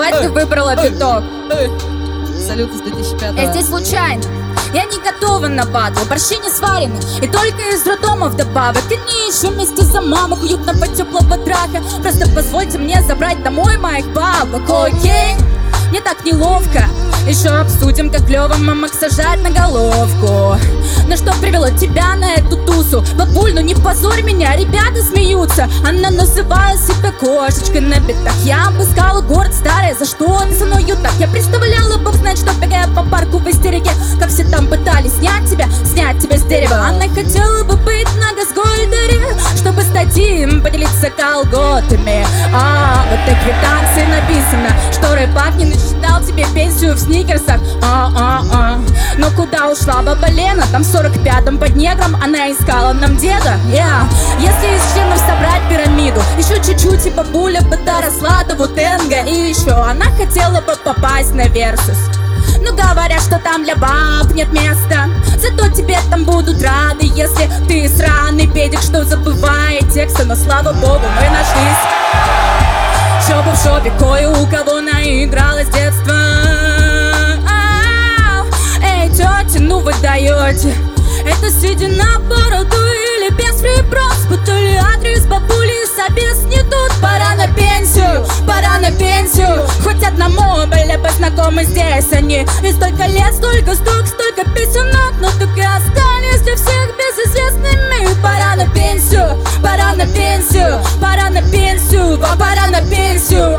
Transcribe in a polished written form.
Ебать, ты выбрала биток. Салют из 2005-го. Я здесь случайно. Я не готова на батл, борщи не сварены. И только из роддома вдобавок. Они еще вместе за маму уютно по теплого драка. Просто позвольте мне забрать домой моих бабок, окей? Мне так неловко. Еще обсудим, как клево мамок сажать на головку. Но что привело тебя на эту тусу? Бабуль, ну не позорь меня, ребята смеются. Она называла себя кошечкой на битах. Я обыскала город старый, за что ты со мною так? Я представляла, бог знает, что бегая по парку в истерике. Как все там пытались снять тебя с дерева. Она хотела бы быть на Газгольдере, чтобы стать им, поделиться колготами. В этой квитанции написано, что рэп не насчитал тебе пенсию в сникерсах. Но куда ушла баба Лена? Там в 45-м под негром она искала нам деда. Если из членов собрать пирамиду, еще чуть-чуть и бабуля бы доросла до Вутенга. И еще она хотела бы попасть на Версус. Но говорят, что там для баб нет места. Зато тебе там будут рады, если ты сраный педик, что забывает тексты. Но слава богу, мы нашлись. Шопа в шопе, кое у кого наигралось детство. Эй, тетя, ну вы даете. Это сидя на бороду или без фриброс. Спутали адрес бабули, собес не тут. Пора на пенсию, пора на пенсию. Хоть одному были бы знакомы здесь они. И столько лет, столько строк, столько песенок, но так и остались для всех безызвестными. Пора на пенсию, пора на пенсию, пора на пенсию, пора на пенсию.